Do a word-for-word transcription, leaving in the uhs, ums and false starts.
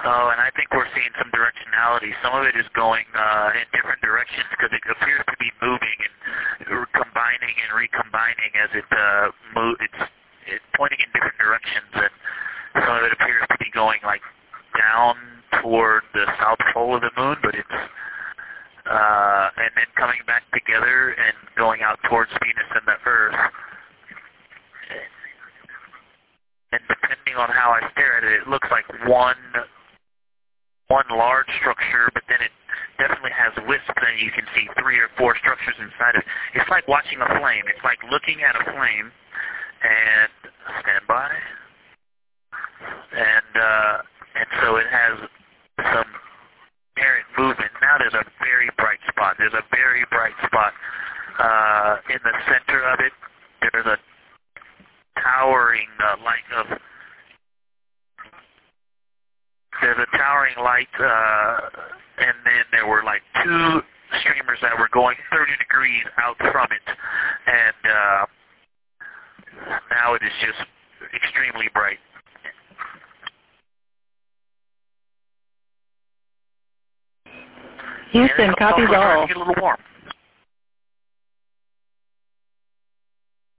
Oh, and I think we're seeing some directionality. Some of it is going uh, in different directions because it appears to be moving and combining and recombining as it uh, moves. It's, it's pointing in different directions, and some of it appears to be going like down toward the south pole of the moon, but it's uh, and then coming back together and going out towards Venus and the Earth. And depending on how I stare at it, it looks like one. one large structure, but then it definitely has wisps, and you can see three or four structures inside it. It's like watching a flame. It's like looking at a flame, and stand by, and uh, and so it has some apparent movement. Now there's a very bright spot. There's a very bright spot uh, in the center of it. There's a towering uh, light of There's a towering light, uh, and then there were like two streamers that were going thirty degrees out from it, and uh, now it is just extremely bright. Houston, copies all. Get a little warm.